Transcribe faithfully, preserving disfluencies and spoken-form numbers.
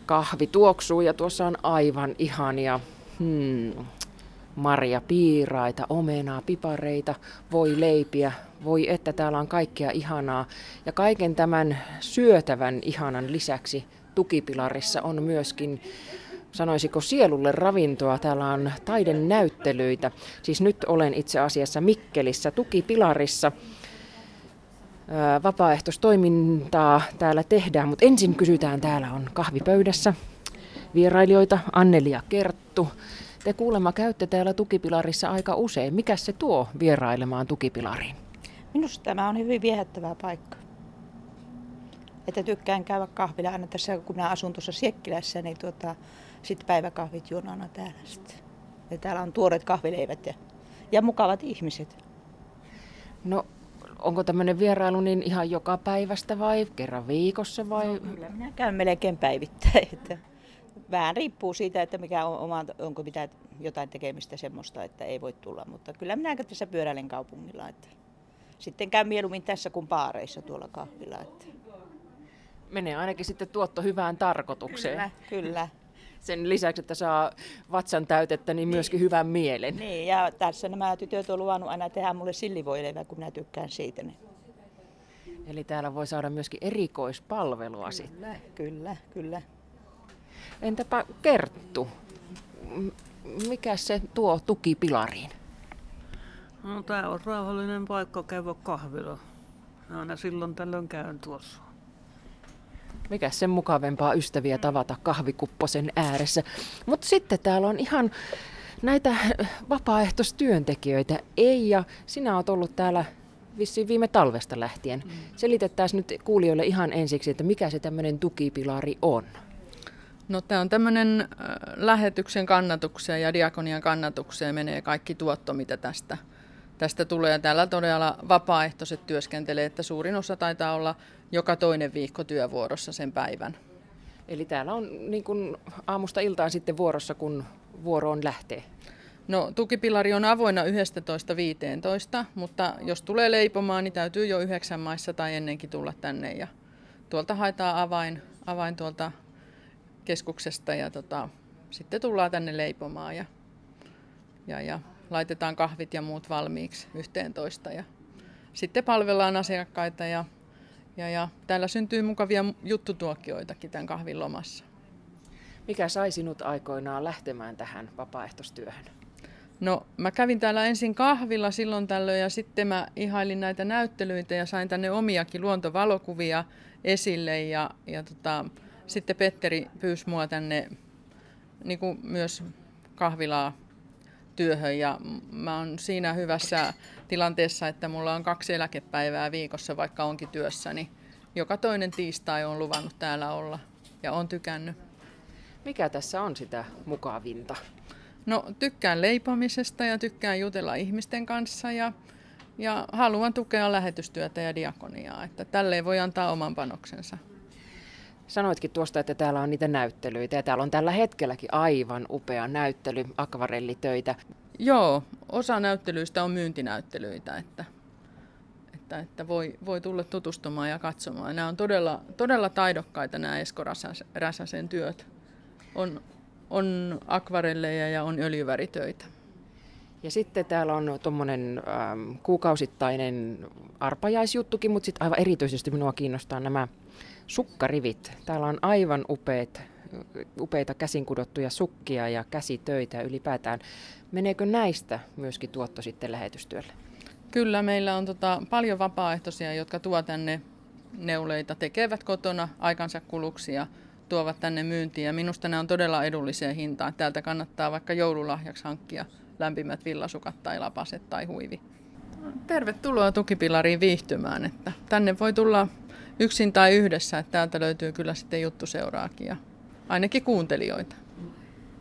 Kahvi tuoksuu ja tuossa on aivan ihania hmm, marjapiiraita, omenaa, pipareita, voi leipiä, voi että täällä on kaikkea ihanaa. Ja kaiken tämän syötävän ihanan lisäksi tukipilarissa on myöskin, sanoisiko sielulle ravintoa, täällä on taidenäyttelyitä. Siis nyt olen itse asiassa Mikkelissä tukipilarissa. Vapaaehtoistoimintaa täällä tehdään, mutta ensin kysytään, täällä on kahvipöydässä vierailijoita, Anneli ja Kerttu. Te kuulemma käytte täällä tukipilarissa aika usein. Mikä se tuo vierailemaan tukipilariin? Minusta tämä on hyvin viehättävä paikka. Että tykkään käydä kahvilla aina tässä, kun minä asun tuossa Siekkilässä, niin tuota, sitten päiväkahvit junana täällä sitten. Ja täällä on tuoreet kahvileivät ja, ja mukavat ihmiset. No, onko tämmöinen vierailu niin ihan joka päivästä vai kerran viikossa vai? No, kyllä minä käyn melkein päivittäin. Että vähän riippuu siitä, että mikä on oma, onko mitään, jotain tekemistä semmoista, että ei voi tulla. Mutta kyllä minä käyn tässä pyöräilen kaupungilla. Että sitten käyn mieluummin tässä kuin baareissa tuolla kahvilla. Että menee ainakin sitten tuotto hyvään tarkoitukseen. Kyllä, kyllä. Sen lisäksi, että saa vatsan täytettä, niin myöskin hyvän mielen. Niin, ja tässä nämä tytöt on luvannut aina tehdä mulle sillivoileivää, kun minä tykkään siitä. Niin. Eli täällä voi saada myöskin erikoispalvelua kyllä, sitten. Kyllä, kyllä. Entäpä Kerttu, mikä se tuo tukipilariin? No, tää on rauhallinen paikka käydä kahvilla. Aina silloin tällöin käyn tuossa. Mikä sen mukavempaa ystäviä tavata kahvikupposen ääressä. Mutta sitten täällä on ihan näitä vapaaehtoistyöntekijöitä. Eija, sinä olet ollut täällä vissiin viime talvesta lähtien. Mm. Selitettäisiin nyt kuulijoille ihan ensiksi, että mikä se tämmöinen tukipilari on. No, tämä on tämmöinen lähetyksen kannatukseen ja diakonian kannatukseen menee kaikki tuotto, mitä tästä, tästä tulee. Ja täällä todella vapaaehtoiset työskentelee, että suurin osa taitaa olla joka toinen viikko työvuorossa sen päivän. Eli täällä on niin kuin aamusta iltaan sitten vuorossa, kun vuoroon lähtee? No, tukipilari on avoinna yksitoista viisitoista, mutta jos tulee leipomaan, niin täytyy jo yhdeksän maissa tai ennenkin tulla tänne. Ja tuolta haetaan avain, avain tuolta keskuksesta ja tota, sitten tullaan tänne leipomaan ja, ja, ja laitetaan kahvit ja muut valmiiksi yhteentoista. Ja sitten palvellaan asiakkaita ja Ja, ja täällä syntyy mukavia juttutuokioitakin tämän kahvin lomassa. Mikä sai sinut aikoinaan lähtemään tähän vapaaehtoistyöhön? No, mä kävin täällä ensin kahvilla silloin tällöin ja sitten mä ihailin näitä näyttelyitä ja sain tänne omiakin luontovalokuvia esille. Ja, ja tota, sitten Petteri pyysi mua tänne niin kuin myös kahvilaa työhön ja mä oon siinä hyvässä tilanteessa, että mulla on kaksi eläkepäivää viikossa, vaikka onkin työssäni. Joka toinen tiistai on luvannut täällä olla ja on tykännyt. Mikä tässä on sitä mukavinta? No, tykkään leipomisesta ja tykkään jutella ihmisten kanssa ja, ja haluan tukea lähetystyötä ja diakoniaa, että tälleen voi antaa oman panoksensa. Sanoitkin tuosta, että täällä on niitä näyttelyitä ja täällä on tällä hetkelläkin aivan upea näyttely, akvarellitöitä. Joo, osa näyttelyistä on myyntinäyttelyitä, että, että, että voi, voi tulla tutustumaan ja katsomaan. Nämä on todella, todella taidokkaita nämä Esko Räsäsen työt. On, on akvarelleja ja on öljyväritöitä. Ja sitten täällä on tuommoinen ähm, kuukausittainen arpajaisjuttukin, mutta sitten aivan erityisesti minua kiinnostaa nämä sukkarivit. Täällä on aivan upeat, upeita käsinkudottuja sukkia ja käsitöitä ylipäätään. Meneekö näistä myöskin tuotto sitten lähetystyölle? Kyllä, meillä on tota, paljon vapaaehtoisia, jotka tuo tänne neuleita, tekevät kotona aikansa kuluksi ja tuovat tänne myyntiin. Ja minusta ne on todella edulliseen hintaan. Täältä kannattaa vaikka joululahjaksi hankkia lämpimät villasukat tai lapaset tai huivi. Tervetuloa tukipilariin viihtymään. Että tänne voi tulla yksin tai yhdessä, että täältä löytyy kyllä sitten juttuseuraakin ja ainakin kuuntelijoita.